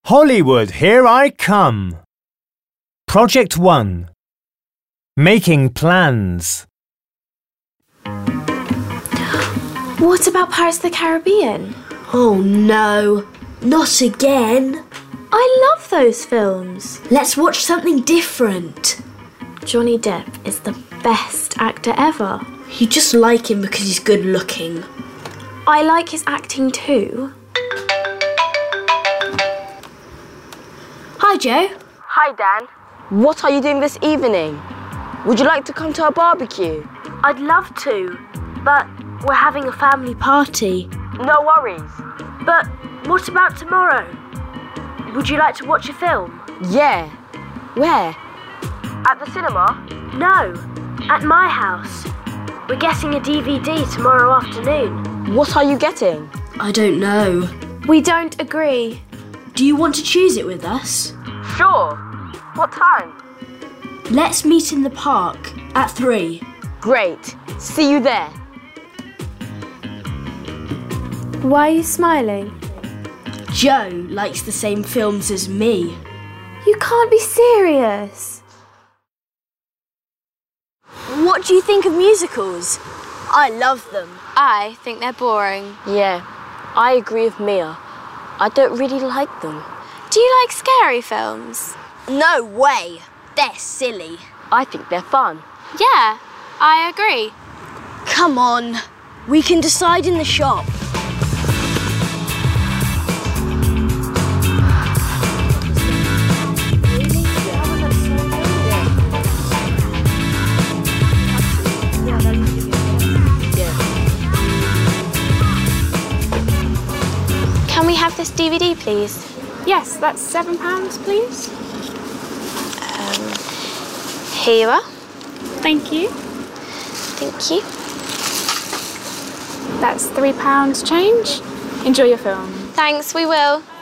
Hollywood, here I come. Project 1. Making plans. What about Pirates of the Caribbean? Oh no, not again. I love those films. Let's watch something different. Johnny Depp is the best actor ever. You just like him because he's good looking. I like his acting too. Hi, Joe. Hi, Dan. What are you doing this evening? Would you like to come to a barbecue? I'd love to, but we're having a family party. No worries. But what about tomorrow? Would you like to watch a film? Yeah. Where? At the cinema? No, at my house. We're getting a DVD tomorrow afternoon. What are you getting? I don't know. We don't agree. Do you want to choose it with us? Sure. What time? Let's meet in the park at 3. Great. See you there. Why are you smiling? Joe likes the same films as me. You can't be serious. What do you think of musicals? I love them. I think they're boring. Yeah, I agree with Mia. I don't really like them. Do you like scary films? No way. They're silly. I think they're fun. Yeah, I agree. Come on. We can decide in the shop. Can we have this DVD, please? Yes, that's £7, please. Here you are. Thank you. Thank you. That's £3 change. Enjoy your film. Thanks, we will.